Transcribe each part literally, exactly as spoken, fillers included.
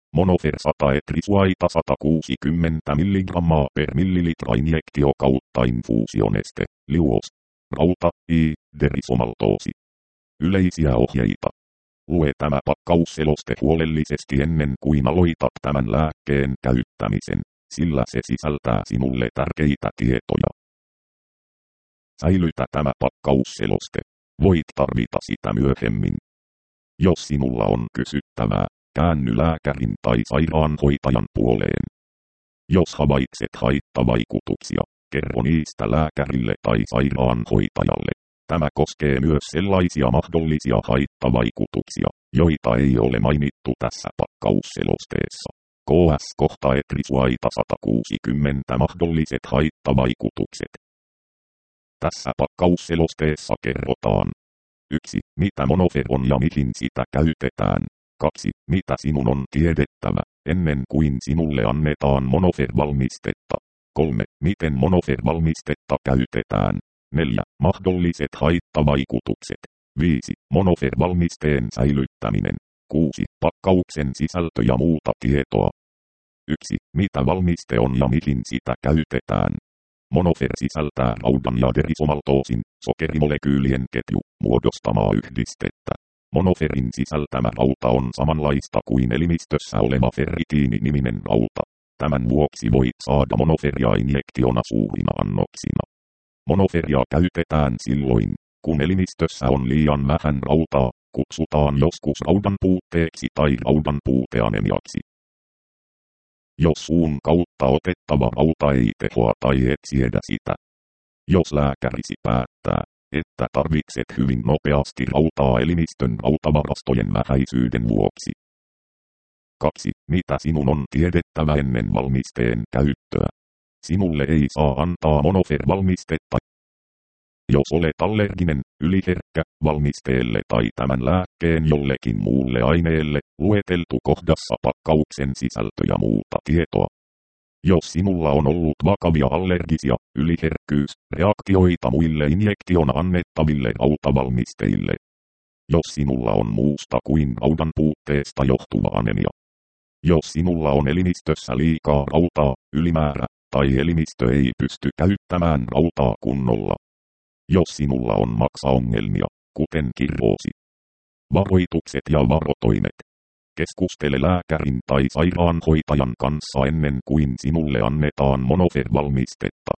Monofer sata etrisuaita sata kuusikymmentä milligrammaa per millilitra injektio kautta infuusioneste, liuos, rauta, I, derisomaltoosi. Yleisiä ohjeita. Lue tämä pakkausseloste huolellisesti ennen kuin aloitat tämän lääkkeen käyttämisen, sillä se sisältää sinulle tärkeitä tietoja. Säilytä tämä pakkausseloste. Voit tarvita sitä myöhemmin. Jos sinulla on kysyttävää, käänny lääkärin tai sairaanhoitajan puoleen. Jos havaitset haittavaikutuksia, kerro niistä lääkärille tai sairaanhoitajalle. Tämä koskee myös sellaisia mahdollisia haittavaikutuksia, joita ei ole mainittu tässä pakkausselosteessa. K S kohta etrisuaita sata kuusikymmentä mahdolliset haittavaikutukset. Tässä pakkausselosteessa kerrotaan. yksi. Mitä Monofer on ja mihin sitä käytetään. kaksi. Mitä sinun on tiedettävä, ennen kuin sinulle annetaan Monofer-valmistetta. kolme. Miten Monofer-valmistetta käytetään. neljä. Mahdolliset haittavaikutukset. viisi. Monofer-valmisteen säilyttäminen. kuusi. Pakkauksen sisältö ja muuta tietoa. yksi. Mitä valmiste on ja mihin sitä käytetään. Monofer sisältää raudan ja derisomaltoosin, sokerimolekyylien ketju, muodostamaa yhdistettä. Monoferin sisältämä rauta on samanlaista kuin elimistössä oleva ferritiini-niminen rauta. Tämän vuoksi voit saada monoferia injektiona suurina annoksina. Monoferia käytetään silloin, kun elimistössä on liian vähän rautaa, kutsutaan joskus raudan puutteeksi tai raudan puuteanemiaksi. Jos suun kautta otettava rauta ei tehoa tai et siedä sitä. Jos lääkärisi päättää, että tarvitset hyvin nopeasti rautaa elimistön rautavarastojen vähäisyyden vuoksi. kaksi. Mitä sinun on tiedettävä ennen valmisteen käyttöä? Sinulle ei saa antaa Monofer-valmistetta. Jos olet allerginen, yliherkkä, valmisteelle tai tämän lääkkeen jollekin muulle aineelle, lueteltu kohdassa pakkauksen sisältö ja muuta tietoa. Jos sinulla on ollut vakavia allergisia, yliherkkyys, reaktioita muille injektiona annettaville rautavalmisteille. Jos sinulla on muusta kuin raudan puutteesta johtuva anemia. Jos sinulla on elimistössä liikaa rautaa, ylimäärä, tai elimistö ei pysty käyttämään rautaa kunnolla. Jos sinulla on maksaongelmia, kuten kirroosi. Varoitukset ja varotoimet. Keskustele lääkärin tai sairaanhoitajan kanssa ennen kuin sinulle annetaan Monofer-valmistetta.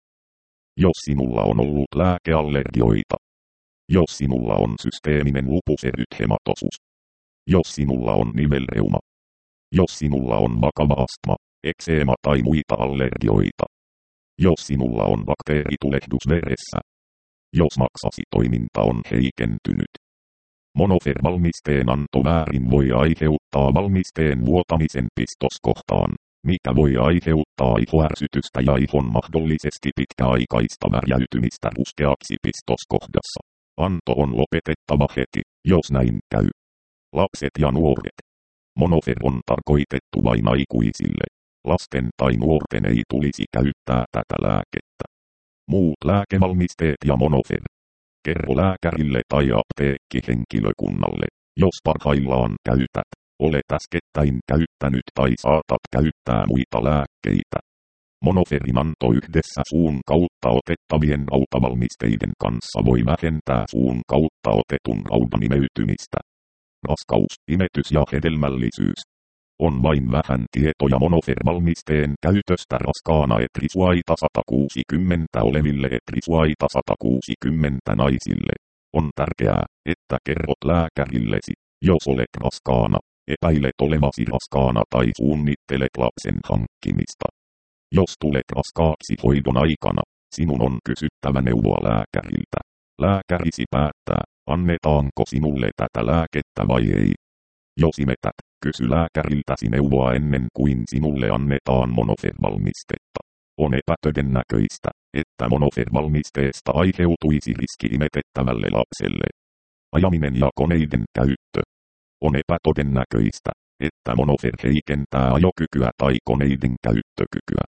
Jos sinulla on ollut lääkeallergioita. Jos sinulla on systeeminen lupus erythematosus. Jos sinulla on nivelreuma. Jos sinulla on vakava astma, ekseema tai muita allergioita. Jos sinulla on bakteeritulehdus veressä. Jos maksasitoiminta on heikentynyt. Monofer-valmisteen anto väärin voi aiheuttaa valmisteen vuotamisen pistoskohtaan, mikä voi aiheuttaa ihoärsytystä ja ihon mahdollisesti pitkäaikaista värjäytymistä ruskeaksi pistoskohdassa. Anto on lopetettava heti, jos näin käy. Lapset ja nuoret. Monofer on tarkoitettu vain aikuisille. Lasten tai nuorten ei tulisi käyttää tätä lääkettä. Muut lääkevalmisteet ja Monofer. Kerro lääkärille tai apteekkihenkilökunnalle, jos parhaillaan käytät, olet äskettäin käyttänyt tai saatat käyttää muita lääkkeitä. Monoferin anto yhdessä suun kautta otettavien rautavalmisteiden kanssa voi vähentää suun kautta otetun raudan imeytymistä. Raskaus, imetys ja hedelmällisyys. On vain vähän tietoja Monofer-valmisteen käytöstä raskaana etrisuaita sata kuusikymmentä oleville etrisuaita sata kuusikymmentä naisille. On tärkeää, että kerrot lääkärillesi, jos olet raskaana, epäilet olevasi raskaana tai suunnittelet lapsen hankkimista. Jos tulet raskaaksi hoidon aikana, sinun on kysyttävä neuvoa lääkäriltä. Lääkärisi päättää, annetaanko sinulle tätä lääkettä vai ei. Jos imetät, kysy lääkäriltäsi neuvoa ennen kuin sinulle annetaan Monofer-valmistetta. On epätodennäköistä, että Monofer-valmisteesta aiheutuisi riski imetettävälle lapselle. Ajaminen ja koneiden käyttö. On epätodennäköistä, että Monofer heikentää ajokykyä tai koneiden käyttökykyä.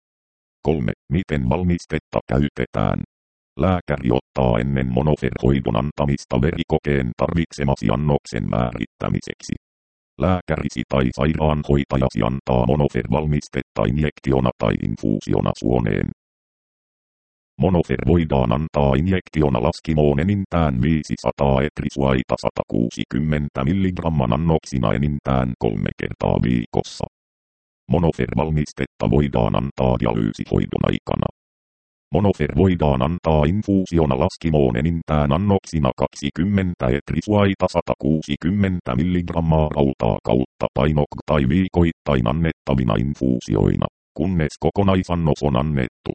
kolme. Miten valmistetta käytetään? Lääkäri ottaa ennen Monofer-hoidon antamista verikokeen tarvitsemasi annoksen määrittämiseksi. Lääkärisi tai sairaanhoitajasi antaa Monofer-valmistetta injektiona tai infuusiona suoneen. Monofer voidaan antaa injektiona laskimoon enintään viisisataa etrisuaita sata kuusikymmentä milligramman annoksina enintään kolme kertaa viikossa. Monofer-valmistetta voidaan antaa dialyysihoidon aikana. Monofer voidaan antaa infuusiona laskimoon enintään annoksina kaksikymmentä etrisuaita sata kuusikymmentä milligrammaa rautaa kautta painok tai viikoittain annettavina infuusioina, kunnes kokonaisannos on annettu.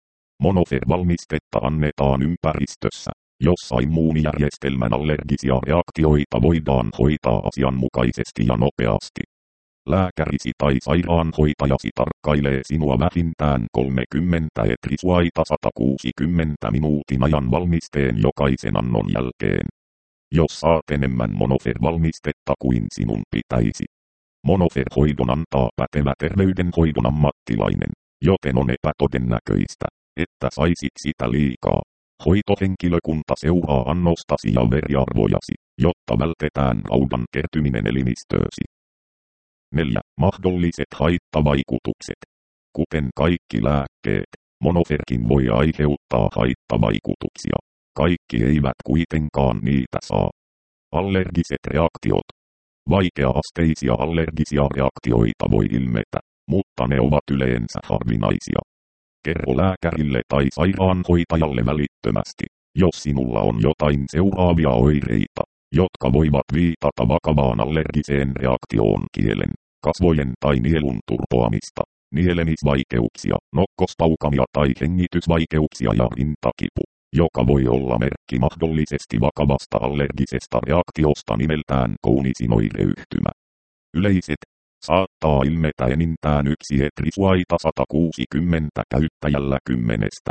Monofer-valmistetta annetaan ympäristössä, jossa immuunijärjestelmän allergisia reaktioita voidaan hoitaa asianmukaisesti ja nopeasti. Lääkärisi tai sairaanhoitajasi tarkkailee sinua vähintään kolmekymmentä etrisuaita sata kuusikymmentä minuutin ajan valmisteen jokaisen annon jälkeen. Jos saat enemmän Monofer-valmistetta kuin sinun pitäisi. Monofer-hoidon antaa pätevä terveydenhoidon ammattilainen, joten on epätodennäköistä, että saisit sitä liikaa. Hoitohenkilökunta seuraa annostasi ja veriarvojasi, jotta vältetään raudan kertyminen elimistöösi. neljä. Mahdolliset haittavaikutukset. Kuten kaikki lääkkeet, Monoferkin voi aiheuttaa haittavaikutuksia. Kaikki eivät kuitenkaan niitä saa. Allergiset reaktiot. Vaikea-asteisia allergisia reaktioita voi ilmetä, mutta ne ovat yleensä harvinaisia. Kerro lääkärille tai sairaanhoitajalle välittömästi, jos sinulla on jotain seuraavia oireita, jotka voivat viitata vakavaan allergiseen reaktioon: kielen, kasvojen tai nielun turpoamista, nielemisvaikeuksia, nokkospaukamia tai hengitysvaikeuksia ja rintakipu, joka voi olla merkki mahdollisesti vakavasta allergisesta reaktiosta nimeltään Counisin oireyhtymä. Yleiset. Saattaa ilmetä enintään yksi etrisuaita sata kuusikymmentä käyttäjällä kymmenestä.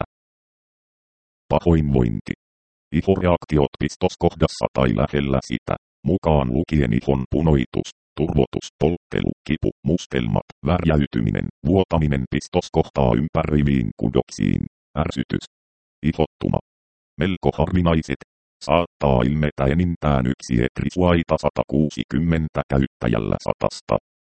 Pahoinvointi. Ihoreaktiot pistoskohdassa tai lähellä sitä, mukaan lukien ihon punoitus, turvotus, polttelu, kipu, mustelmat, värjäytyminen, vuotaminen pistoskohtaa ympäröiviin kudoksiin, ärsytys. Ihottuma. Melko harvinaiset. Saattaa ilmetä enintään yksi etrisuaita sata kuusikymmentä käyttäjällä satasta.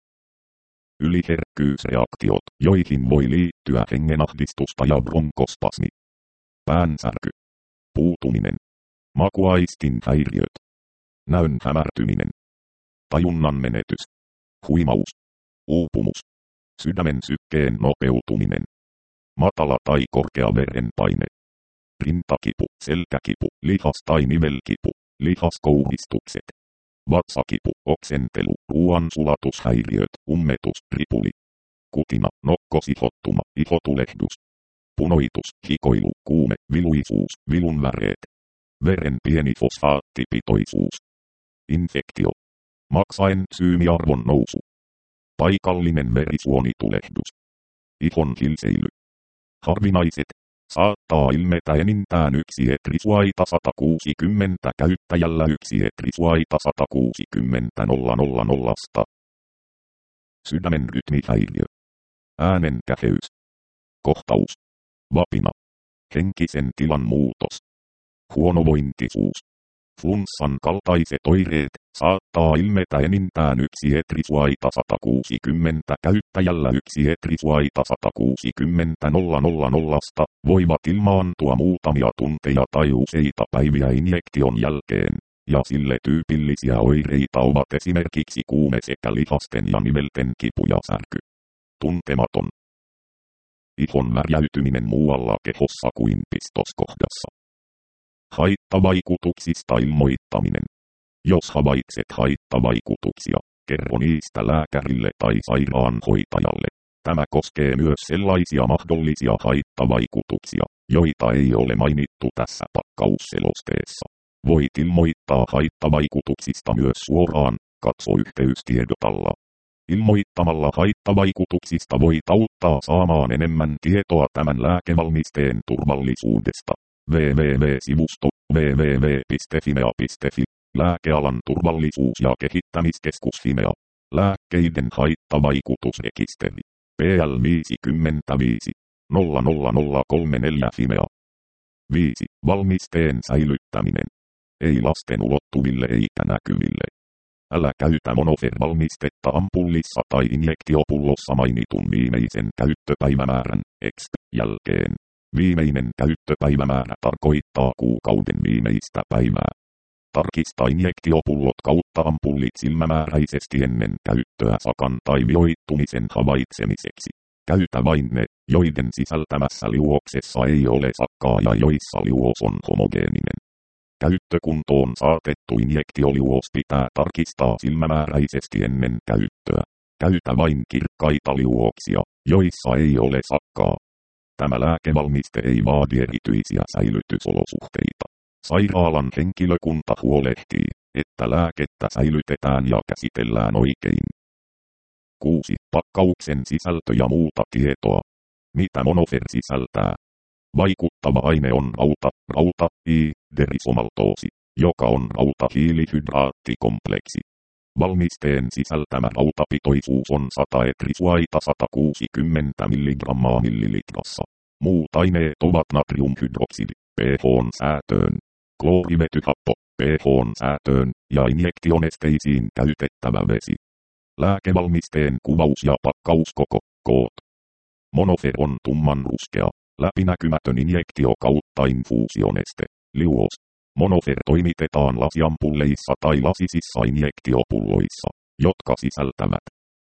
Yliherkkyysreaktiot, joihin voi liittyä hengenahdistusta ja bronkospasmi. Päänsärky. Puutuminen. Makuaistin häiriöt. Näön hämärtyminen. Tajunnan menetys. Huimaus. Uupumus. Sydämen sykkeen nopeutuminen. Matala tai korkea verenpaine. Rintakipu, selkäkipu, lihas- tai nivelkipu, lihaskouhistukset. Vatsakipu, oksentelu, ruoansulatushäiriöt, ummetus, ripuli. Kutina, nokkosihottuma, ihotulehdus. Punoitus, hikoilu, kuume, viluisuus, vilunväreet. Veren pieni fosfaattipitoisuus. Infektio. Maksaensyymiarvon nousu. Paikallinen verisuonitulehdus. Ihon hilseily. Harvinaiset. Saattaa ilmetä enintään yksi etrisuaita sata kuusikymmentä käyttäjällä yksi etrisuaita sata kuusikymmentä nollasta. Sydämen rytmihäiriö. Äänen käheys. Kohtaus. Vapina. Henkisen tilan muutos. Huonovointisuus. Flunssan kaltaiset oireet saattaa ilmetä enintään yksi etrisuaita sata kuusikymmentä käyttäjällä yksi etrisuaita sata kuusikymmentä nollasta, voivat ilmaantua muutamia tunteja tai useita päiviä injektion jälkeen, ja sille tyypillisiä oireita ovat esimerkiksi kuume sekä lihasten ja nivelten kipu ja särky. Tuntematon. Ihon värjäytyminen muualla kehossa kuin pistoskohdassa. Haittavaikutuksista ilmoittaminen. Jos havaitset haittavaikutuksia, kerro niistä lääkärille tai sairaanhoitajalle. Tämä koskee myös sellaisia mahdollisia haittavaikutuksia, joita ei ole mainittu tässä pakkausselosteessa. Voit ilmoittaa haittavaikutuksista myös suoraan, katso yhteystiedot alla. Ilmoittamalla haittavaikutuksista voit auttaa saamaan enemmän tietoa tämän lääkevalmisteen turvallisuudesta. double-u double-u double-u piste sivusto double-u double-u double-u piste fimea piste fi. Lääkealan turvallisuus- ja kehittämiskeskus Fimea. Lääkkeiden haittavaikutusrekisteri. P L viisikymmentäviisi nolla nolla nolla kolmekymmentäneljä Fimea. viisi. Valmisteen säilyttäminen. Ei lasten ulottuville eikä näkyville. Älä käytä Monofer-valmistetta ampullissa tai injektiopullossa mainitun viimeisen käyttöpäivämäärän X jälkeen. Viimeinen käyttöpäivämäärä tarkoittaa kuukauden viimeistä päivää. Tarkista injektiopullot kautta ampullit silmämääräisesti ennen käyttöä sakan tai vioittumisen havaitsemiseksi. Käytä vain ne, joiden sisältämässä liuoksessa ei ole sakkaa ja joissa liuos on homogeeninen. Käyttökuntoon saatettu injektioliuos pitää tarkistaa silmämääräisesti ennen käyttöä. Käytä vain kirkkaita liuoksia, joissa ei ole sakkaa. Tämä lääkevalmiste ei vaadi erityisiä säilytysolosuhteita. Sairaalan henkilökunta huolehtii, että lääkettä säilytetään ja käsitellään oikein. kuusi. Pakkauksen sisältö ja muuta tietoa. Mitä Monofer sisältää? Vaikuttava aine on rauta, rauta, I, derisomaltoosi, joka on rautahiilihydraattikompleksi. Valmisteen sisältämä rautapitoisuus on sata etrisuaita sata kuusikymmentä milligrammaa millilitrassa. Muut aineet ovat natriumhydroksidi, pH:n säätöön, kloorivetyhappo, pH:n säätöön ja injektionesteisiin käytettävä vesi. Lääkevalmisteen kuvaus ja pakkauskoko, koot. Monofer on tummanruskea, läpinäkymätön injektio kautta infuusioneste, liuos. Monofer toimitetaan lasiampulleissa tai lasisissa injektiopulloissa, jotka sisältävät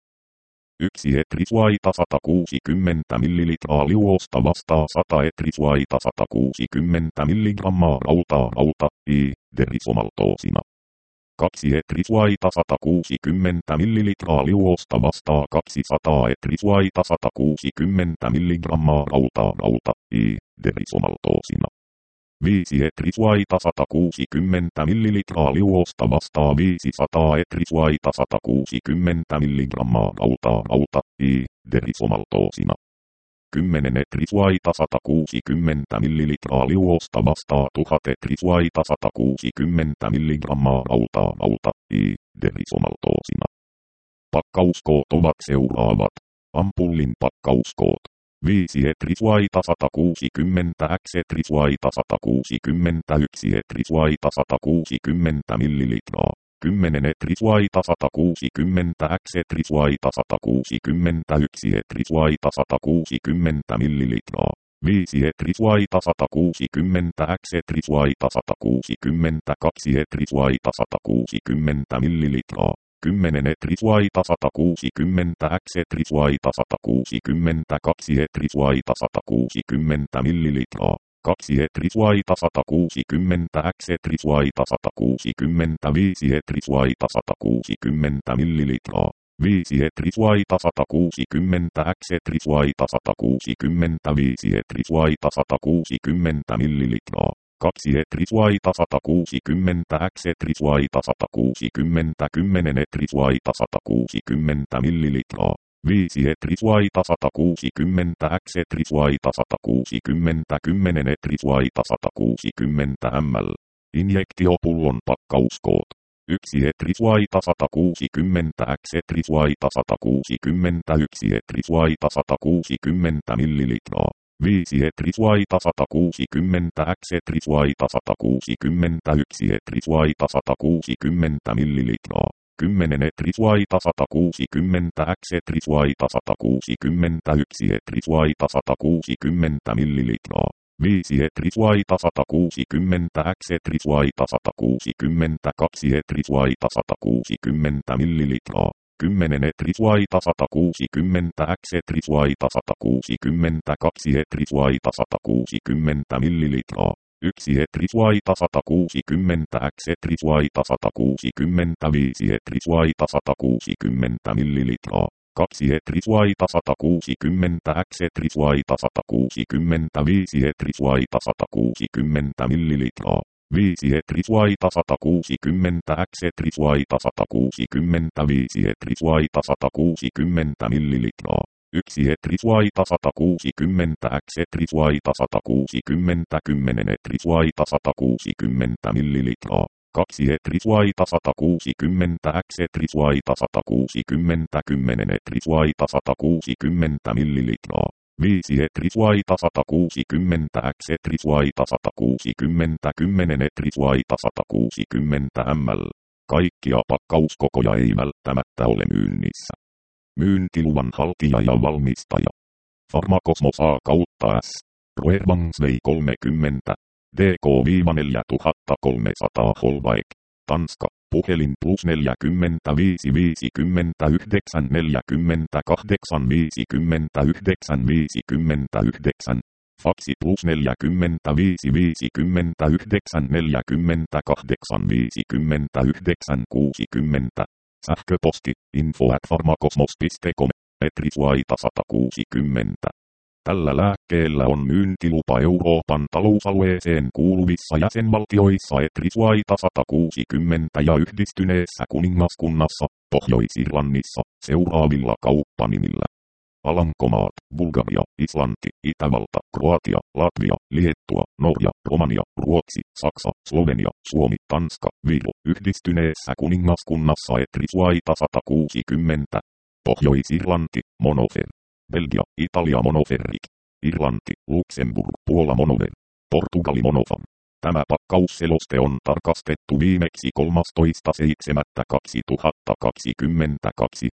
yksi etrisuaita sata kuusikymmentä millilitraa liuosta vastaa sata etrisuaita sata kuusikymmentä milligrammaa rautaa rauta, I, derisomaltoosina. kaksi etrisuaita sata kuusikymmentä millilitraa liuosta vastaa kaksisataa etrisuaita sata kuusikymmentä milligrammaa rautaa rauta, I, derisomaltoosina. viisi etrisuaita sata kuusikymmentä millilitraa liuosta vastaa viisisataa etrisuaita sata kuusikymmentä milligrammaa rautaa rauta, I, derisomaltoosina. kymmenen etrisuaita sata kuusikymmentä millilitraa liuosta vastaa tuhat etrisuaita sata kuusikymmentä milligrammaa rautaa rauta, I, derisomaltoosina. Pakkauskoot ovat seuraavat. Ampullin pakkauskoot. viisi etrisuaita sata kuusikymmentä x etrisuaita sata kuusikymmentäyksi etrisuaita sata kuusikymmentä millilitraa. kymmenen etrisuaita sata kuusikymmentä x etrisuaita sata kuusikymmentäyksi etrisuaita sata kuusikymmentä millilitraa. viisi etrisuaita sata kuusikymmentä x etrisuaita sata kuusikymmentäkaksi etrisuaita sata kuusikymmentä millilitraa. kymmenen etrisuaita sata kuusikymmentä x etrisuaita sata kuusikymmentäkaksi etrisuaita sata kuusikymmentä millilitraa. kaksi etrisuaita sata kuusikymmentä x etrisuaita sata kuusikymmentäviisi etrisuaita sata kuusikymmentä millilitraa. viisi etrisuaita sata kuusikymmentä x etrisuaita sata kuusikymmentäviisi etrisuaita sata kuusikymmentä millilitraa. kaksi etrisuaita sata kuusikymmentä x etrisuaita sata kuusikymmentä kymmenen etrisuaita sata kuusikymmentä millilitraa. viisi etrisuaita sata kuusikymmentä x etrisuaita sata kuusikymmentä kymmenen etrisuaita sata kuusikymmentä millilitraa. Injektiopullon pakkauskoot. yksi etrisuaita sata kuusikymmentä x etrisuaita sata kuusikymmentäyksi etrisuaita sata kuusikymmentä millilitraa. viisi etrisuaita sata kuusikymmentä x etrisuaita sata kuusikymmentäyksi etrisuaita sata kuusikymmentä millilitraa. kymmenen etrisuaita sata kuusikymmentä x etrisuaita sata kuusikymmentäyksi etrisuaita sata kuusikymmentä millilitraa. viisi etrisuaita sata kuusikymmentä x etrisuaita sata kuusikymmentäkaksi etrisuaita sata kuusikymmentä millilitraa. kymmenen etrisuaita sata kuusikymmentä x etrisuaita sata kuusikymmentäkaksi etrisuaita sata kuusikymmentä millilitraa. yksi etrisuaita sata kuusikymmentä x etrisuaita sata kuusikymmentäviisi etrisuaita sata kuusikymmentä millilitraa. kaksi etrisuaita sata kuusikymmentä x etrisuaita sata kuusikymmentäviisi etrisuaita sata kuusikymmentä millilitraa. viisi etrisuaita sata kuusikymmentä x etrisuaita sata kuusikymmentäviisi etrisuaita sata kuusikymmentä millilitraa. yksi etrisuaita sata kuusikymmentä x etrisuaita sata kuusikymmentä kymmenen etrisuaita sata kuusikymmentä millilitraa. kaksi etrisuaita sata kuusikymmentä x etrisuaita sata kuusikymmentä kymmenen etrisuaita sata kuusikymmentä millilitraa. viisi etrisuaita sata kuusikymmentä x etrisuaita sata kuusikymmentä kymmenen etrisuaita sata kuusikymmentä millilitraa. Kaikkia pakkauskokoja ei välttämättä ole myynnissä. Myyntiluvan haltija ja valmistaja. Pharmacosmos A kautta S. Roervangsvei kolmekymmentä. D K neljätuhattakolmesataa Holvaek. Tanska. Puhelin plus neljäkymmentäviisi viisikymmentäyhdeksän neljäkymmentäkahdeksan viisikymmentäyhdeksän viisikymmentäyhdeksän. Faksi plus neljäkymmentäviisi viisikymmentäyhdeksän neljäkymmentäkahdeksan viisikymmentäyhdeksän kuusikymmentä. Sähköposti info at pharmacosmos piste com. Etrisuaita sata kuusikymmentä. Tällä lääkkeellä on myyntilupa Euroopan talousalueeseen kuuluvissa jäsenvaltioissa Etrisuaita sata kuusikymmentä ja Yhdistyneessä kuningaskunnassa, Pohjois-Irlannissa, seuraavilla kauppanimillä. Alankomaat, Bulgaria, Islanti, Itävalta, Kroatia, Latvia, Liettua, Norja, Romania, Ruotsi, Saksa, Slovenia, Suomi, Tanska, Viro, Yhdistyneessä kuningaskunnassa Etrisuaita sata kuusikymmentä. Pohjois-Irlanti, Monofer. Belgia, Italia Monoferric. Irlanti, Luxemburg, Puola Monover. Portugali Monofam. Tämä pakkausseloste on tarkastettu viimeksi kolmastoista seitsemättä kaksituhattakaksikymmentäkaksi.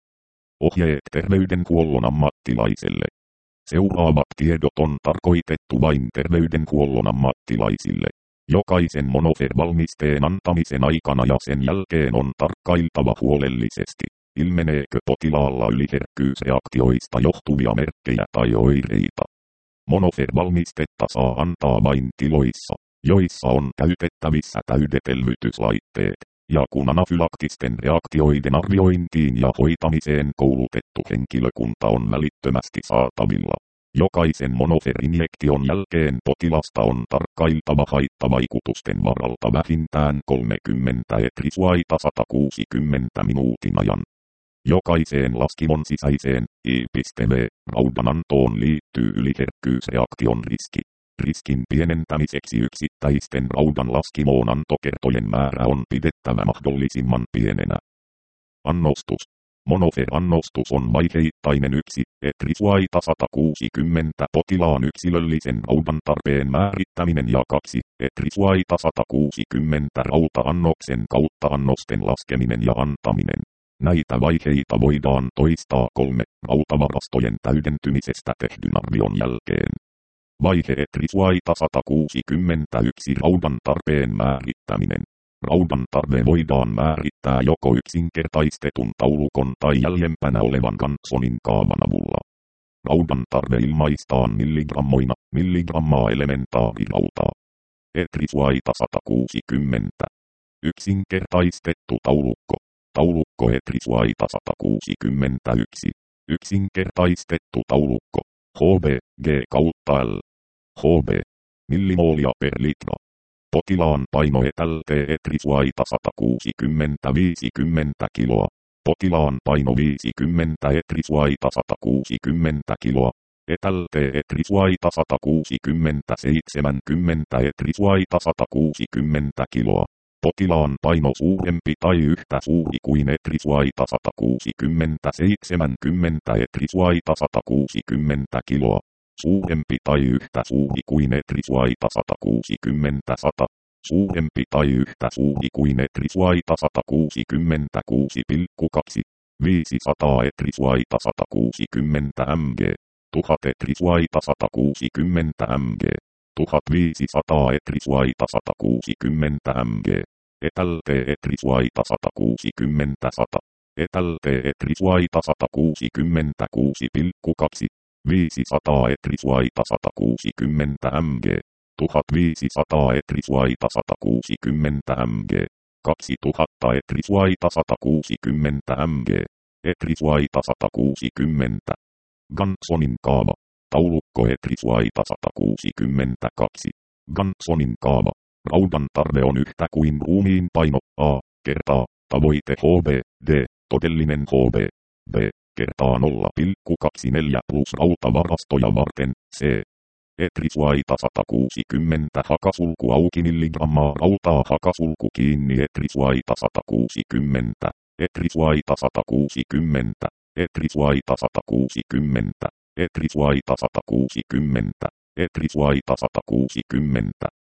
Ohjeet terveydenhuollon ammattilaiselle. Seuraavat tiedot on tarkoitettu vain terveydenhuollon ammattilaisille. Jokaisen Monofer-valmisteen antamisen aikana ja sen jälkeen on tarkkailtava huolellisesti, ilmeneekö potilaalla yliherkkyysreaktioista johtuvia merkkejä tai oireita. Monofer-valmistetta saa antaa vain tiloissa, joissa on käytettävissä täydet elvytyslaitteet, ja kun anafylaktisten reaktioiden arviointiin ja hoitamiseen koulutettu henkilökunta on välittömästi saatavilla. Jokaisen Monofer-injektion jälkeen potilasta on tarkkailtava haittavaikutusten varalta vähintään kolmekymmentä Etrisuaita sata kuusikymmentä minuutin ajan. Jokaiseen laskimon sisäiseen I V raudanantoon liittyy yliherkkyysreaktion riski. Riskin pienentämiseksi yksittäisten raudan laskimoon antokertojen määrä on pidettävä mahdollisimman pienenä. Annostus. Monofer-annostus on vaiheittainen yksi, Etrisuaita sata kuusikymmentä potilaan yksilöllisen raudan tarpeen määrittäminen ja kaksi, Etrisuaita sata kuusikymmentä rauta-annoksen kautta annosten laskeminen ja antaminen. Näitä vaiheita voidaan toistaa kolme rautavarastojen täydentymisestä tehdyn arvion jälkeen. Vaihe Etrisuaita sata kuusikymmentäyksi raudan tarpeen määrittäminen. Raudan tarve voidaan määrittää joko yksinkertaistetun taulukon tai jäljempänä olevan Gansonin kaavan avulla. Raudan tarve ilmaistaan milligrammoina, milligrammaa elementaarirautaa. Etrisuaita sata kuusikymmentä. Yksinkertaistettu taulukko. Taulukko Etrisuaita sata kuusikymmentäyksi. Yksinkertaistettu taulukko. H B, G kautta L. H B. Millimoolia per litra. Potilaan paino etälte Etrisuaita sata kuusikymmentä viisikymmentä kiloa. Potilaan paino viisikymmentä Etrisuaita sata kuusikymmentä kiloa. Etälte Etrisuaita sata kuusikymmentä seitsemänkymmentä Etrisuaita sata kuusikymmentä kiloa. Potilaan paino suurempi tai yhtä suuri kuin Etrisuaita sata kuusikymmentä seitsemänkymmentä Etrisuaita sata kuusikymmentä kiloa. Suurempi tai yhtä suuri kuin Etrisuaita sata kuusikymmentä sata. Suurempi tai yhtä suuri kuin Etrisuaita sata kuusikymmentäkuusi pilkku kaksi. viisisataa Etrisuaita sata kuusikymmentä mg. tuhat Etrisuaita sata kuusikymmentä mg. tuhatviisisataa Etrisuaita sata kuusikymmentä mg. Etälte Etrisuaita sata kuusikymmentä sata. Etälte Etrisuaita sata kuusikymmentäkuusi pilkku kaksi. viisisataa Etrisuaita sata kuusikymmentä mg. tuhatviisisataa Etrisuaita sata kuusikymmentä mg. kaksituhatta Etrisuaita sata kuusikymmentä mg. Etrisuaita sata kuusikymmentä. Gansonin kaava. Taulukko Etrisuaita sata kuusikymmentäkaksi. Gansonin kaava. Raudan tarve on yhtä kuin ruumiin paino A kertaa tavoite H B D todellinen H B B kertaa nolla pilkku kaksikymmentäneljä plus rautavarastoja varten C. Etrisuaita sata kuusikymmentä hakasulku auki milligrammaa rautaa hakasulku kiinni Etrisuaita sata kuusikymmentä. Etrisuaita sata kuusikymmentä. Etrisuaita sata kuusikymmentä. Etrisuaita sata kuusikymmentä. Etrisuaita sata kuusikymmentä.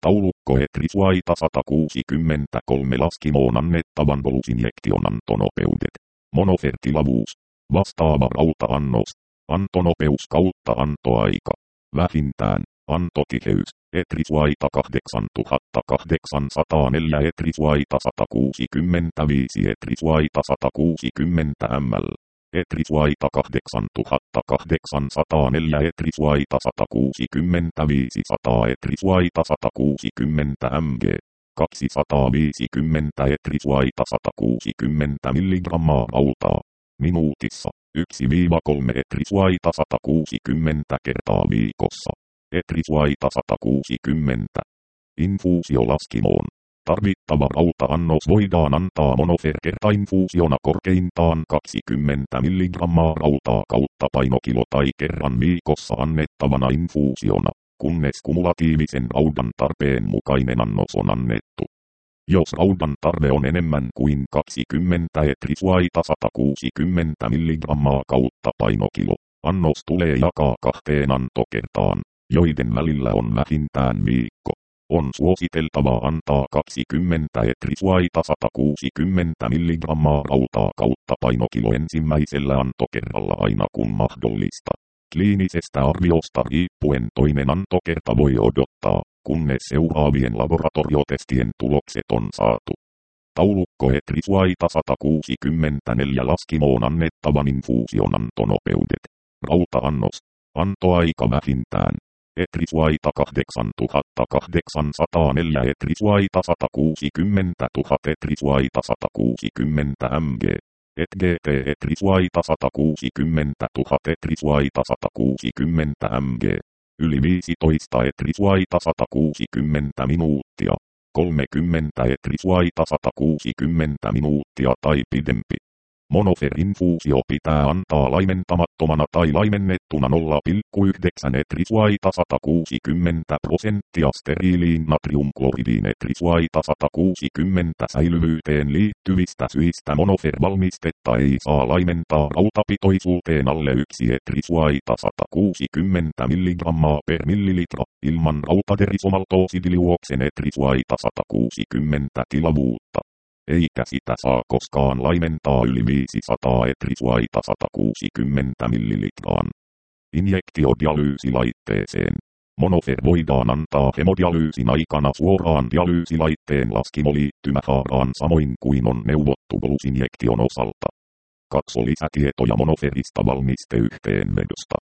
Taulukko Etrisuaita sata kuusikymmentäkolme laskimoon annettavan bolusinjektion antonopeudet. Monofertilavuus. Vastaava rauta-annos. Antonopeus kautta antoaika. Vähintään. Antotiheys. Etrisuaita kahdeksantuhattakahdeksansataaneljä Etrisuaita sata kuusikymmentäviisi Etrisuaita sata kuusikymmentä millilitraa. Etrisuaita kahdeksantuhattakahdeksansataaneljä Etrisuaita sata kuusikymmentäviisi sata Etrisuaita sata kuusikymmentä milligrammaa. kaksisataaviisikymmentä Etrisuaita sata kuusikymmentä milligrammaa rautaa. Minuutissa. yksi kolme Etrisuaita sata kuusikymmentä kertaa viikossa. Etrisuaita sata kuusikymmentä. Infuusiolaskimoon. Tarvittava rauta-annos voidaan antaa monofer-kertainfuusiona korkeintaan kaksikymmentä milligrammaa rautaa kautta painokilo tai kerran viikossa annettavana infuusiona, kunnes kumulatiivisen raudan tarpeen mukainen annos on annettu. Jos raudan tarve on enemmän kuin kaksikymmentä Etrisuaita sata kuusikymmentä milligrammaa kautta painokilo, annos tulee jakaa kahteen antokertaan, joiden välillä on vähintään viikko. On suositeltavaa antaa kaksikymmentä Etrisuaita sata kuusikymmentä milligrammaa rautaa kautta painokilo ensimmäisellä antokerralla aina kun mahdollista. Kliinisestä arviosta riippuen toinen antokerta voi odottaa, kunnes seuraavien laboratoriotestien tulokset on saatu. Taulukko Etrisuaita sata kuusikymmentäneljä laskimoon annettavan infuusion antonopeudet. Rauta-annos. Antoaika vähintään. Etrisuaita kahdeksantuhattakahdeksansataaneljä Etrisuaita sata kuusikymmentätuhatta Etrisuaita sata kuusikymmentä milligrammaa. Et G T Etrisuaita sata kuusikymmentätuhatta Etrisuaita sata kuusikymmentä milligrammaa. Yli viisitoista Etrisuaita sata kuusikymmentä minuuttia. kolmekymmentä Etrisuaita sata kuusikymmentä minuuttia tai pidempi. Monofer-infuusio pitää antaa laimentamattomana tai laimennettuna nolla pilkku yhdeksän Etrisuaita sata kuusikymmentä prosenttia steriiliin natriumkloridiin Etrisuaita sata kuusikymmentä säilyvyyteen liittyvistä syistä monofer-valmistetta ei saa laimentaa rautapitoisuuteen alle yksi Etrisuaita sata kuusikymmentä milligrammaa per millilitra ilman rautaderisomaltoosidiliuoksen Etrisuaita sata kuusikymmentä tilavuutta. Eikä sitä saa koskaan laimentaa yli viisisataa Etrisuaita sata kuusikymmentä millilitraan. Injektiodialyysilaitteeseen. Monofer voidaan antaa hemodialyysin aikana suoraan dialyysilaitteen laskimoliittymähaaraan samoin kuin on neuvottu bolusinjektion osalta. Katso lisätietoja monoferista valmisteyhteenvedosta.